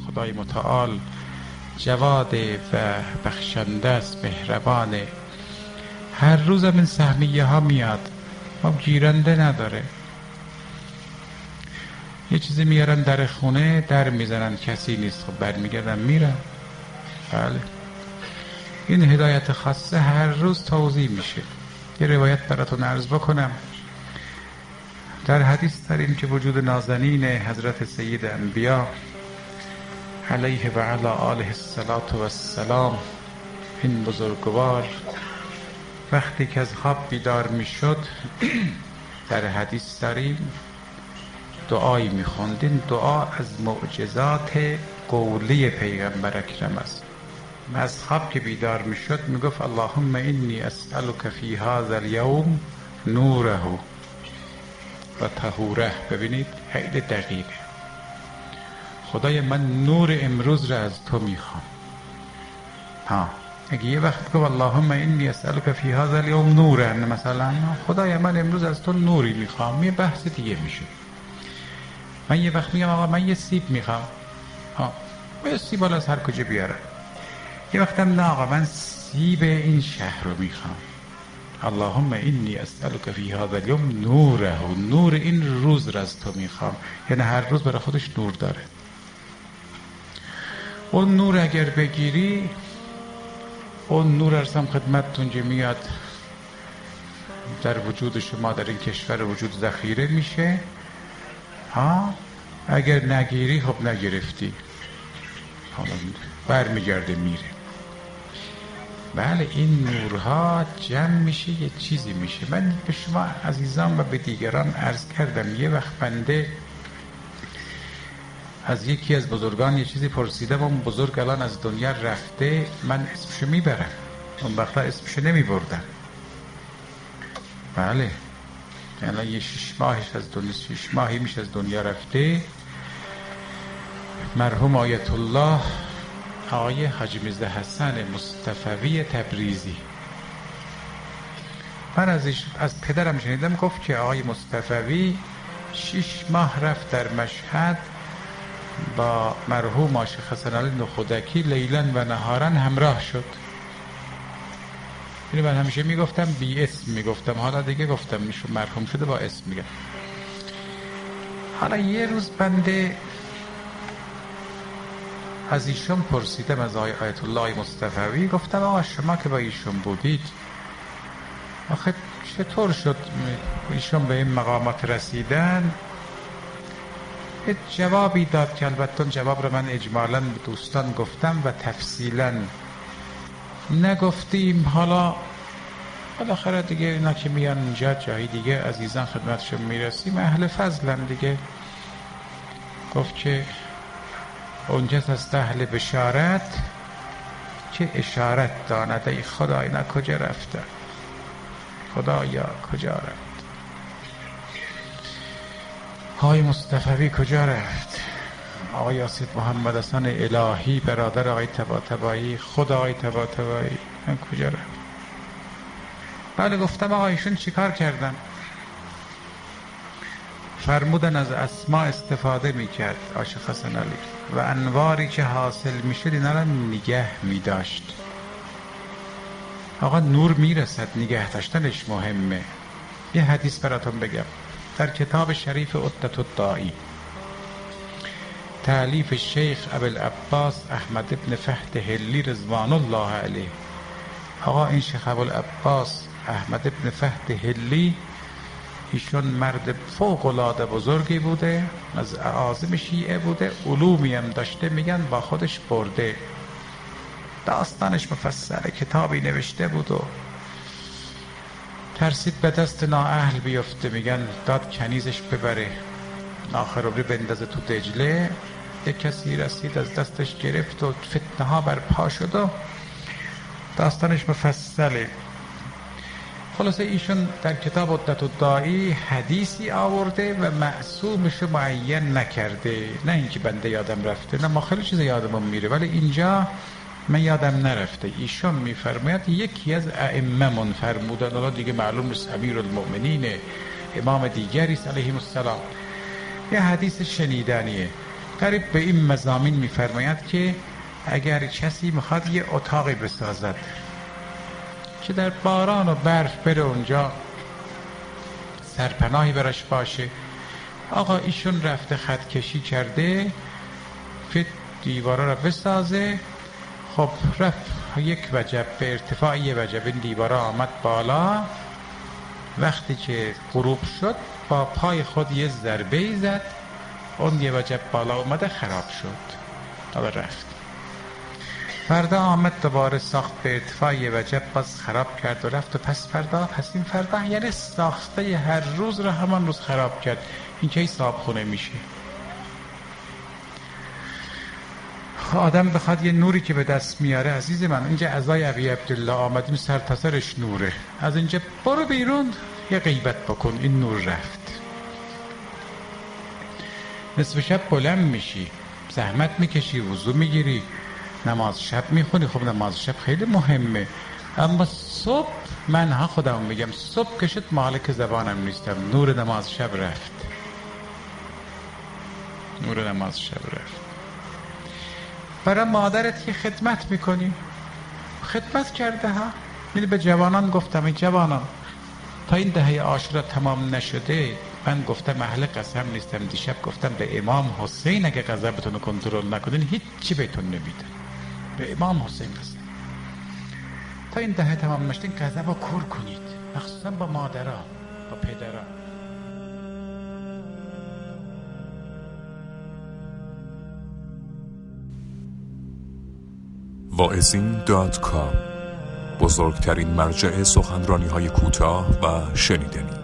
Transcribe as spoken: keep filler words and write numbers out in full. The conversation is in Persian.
خدای متعال جواد و بخشنده است، مهربانه. هر روزم این سهمیه ها میاد، ما گیرنده نداره. یه چیزی میارن در خونه، در میزنن کسی نیست، خب برمیگردن میرن. بله، این هدایت خاصه هر روز توضیح میشه. یه روایت براتون عرض بکنم. در حدیث داریم که وجود نازنین حضرت سید انبیا علیه و علی آله السلام، این بزرگوار وقتی که از خواب بیدار میشد در حدیث داریم دعایی میخوند. این دعا از معجزات قولی پیغمبر اکرم است. از خواب که بیدار میشد میگفت اللهم انی اسألک فی هذا اليوم نوره و طهوره. ببینید خیلی دقیقه. خدای من نور امروز را از تو میخوام. ها اگه یه وقت گفت اللهم انی اسألک فی هذا اليوم نوره، مثلا خدای من امروز از تو نوری میخوام، یه بحث دیگه میشه. من یه وقت میگم آقا من یه سیب میخوام، ها یه سیب بالا از هر کجا بیارم. یه وقتم نه آقا من سیب این شهر رو میخوام. اللهم انی اسألک فی هذا اليوم نوره، نور این روز را از تو میخوام. یعنی هر روز برای خودش نور داره. اون نور اگر بگیری، اون نور ارسم خدمتتون که میاد در وجود شما در این کشور وجود ذخیره میشه. ها اگر نگیری خب نگرفتی، برمیگرده میره. بله این نورها جمع میشه یه چیزی میشه. من به شما عزیزان و به دیگران عرض کردم یه وقت بنده از یکی از بزرگان یه چیزی پرسیدم، اون بزرگ الان از دنیا رفته، من اسمشو میبرم، اون وقتا اسمشو نمیبردم. بله یعنی یه شش ماهش از دنیا، شش ماهی میشه از دنیا رفته. مرحوم آیت الله آقای حاجی میرزا حسن مصطفوی تبریزی. من از, از پدرم شنیدم گفت که آقای مصطفوی شش ماه رفت در مشهد با مرحوم آشیخ حسن علی نخودکی لیلا و نهارا همراه شد. اینو من همیشه میگفتم بی اسم میگفتم، حالا دیگه گفتم میشون مرحوم شده با اسم میگم. حالا یه روز بنده از ایشون پرسیدم، از آیت الله مصطفوی، گفتم آقا شما که با ایشون بودید آخه چطور شد ایشون به این مقامات رسیدن؟ یه جوابی داد که البته جواب رو من اجمالاً به دوستان گفتم و تفصیلاً نگفتیم. حالا بالاخره دیگه اینا که میان اینجا جایی دیگه عزیزان خدمتشون میرسیم، اهل فضلن دیگه. گفت که اونجاست از اهل بشارت که اشارت داند ای خدا اینا کجا رفته، خدایا کجا رفت، آقای مصطفوی کجا رفت، آقای سید محمد حسن الهی برادر آقای طباطبایی، خدا آقای طباطبایی کجا رفت؟ بله گفتم آقا ایشون چیکار کردن؟ فرمودن از اسما استفاده میکرد عاشق حسن علی و انواری که حاصل میشد اینا را نگه میداشت. آقا نور میرسد، نگه داشتنش مهمه. یه حدیث براتون بگم در کتاب شریف عدت الداعی تألیف شیخ ابوالعباس احمد ابن فهد هلی رضوان الله علیه. آقا این شیخ ابوالعباس احمد ابن فهد هلی ایشون مرد فوق العاده بزرگی بوده، از اعاظم شیعه بوده، علومی هم داشته، میگن با خودش برده، داستانش مفصله، کتابی نوشته بود و ترسید به دست نااهل بیفته، میگن داد کنیزش ببره آخر رو بندازه تو دجله. یک کسی رسید از دستش گرفت و فتنه ها برپا شد و داستانش مفصله. خلاصه ایشون در کتاب عدت الداعی حدیثی آورده و معصومش معین نکرده، نه اینکه بنده یادم رفته، نه ما خیلی چیز یادمون میره ولی اینجا من یادم نرفته. ایشون میفرماید یکی از ائمه من فرمودن، حالا دیگه معلوم نیست امیرالمؤمنین امام دیگری است علیه السلام، یه حدیث شنیدنیه، قریب به این مضامین می‌فرماید که اگر کسی میخواد یه اتاقی بسازد که در باران و برف بره اونجا سرپناهی براش باشه، آقا ایشون رفته خط کشی کرده که دیوارا را بسازه. خب رفت یک وجب به ارتفاع یه وجب این دیوارا آمد بالا، وقتی که غروب شد با پای خود یه ضربه زد، اون یه وجب بالا اومده خراب شد، حالا رفت. فردا آمد دوباره ساخت به ارتفاع یه وجب، باز خراب کرد و رفت و پس فردا پس این فردا، یعنی ساخته هر روز رو همان روز خراب کرد. این کی صاحبخونه میشه؟ آدم بخواد یه نوری که به دست میاره، عزیز من اینجا عزای ابی عبدالله آمدیم سر تا سرش نوره، از اینجا برو بیرون یه غیبت بکن، این نور رفت. نصف شب بلند میشی، زحمت میکشی، وضو میگیری، نماز شب میخونی، خب نماز شب خیلی مهمه، اما صبح من ها خودم میگم صبح کشت مالک زبانم نیستم، نور نماز شب رفت، نور نماز شب رفت. برای مادرت که خدمت میکنی، خدمت کرده ها. یعنی به جوانان گفتم این جوانان تا این دهه عاشورا تمام نشده، من گفتم اهل قسم نیستم، دیشب گفتم به امام حسین اگه غضبتون رو کنترل نکنین هیچی بهتون نمیدن، به امام حسین قسم. تا این دهه تمام نشده این غضب رو کور کنید، مخصوصا با مادرها با پدرها. واعظین دات کام، بزرگترین مرجع سخنرانی های کوتاه و شنیدنی.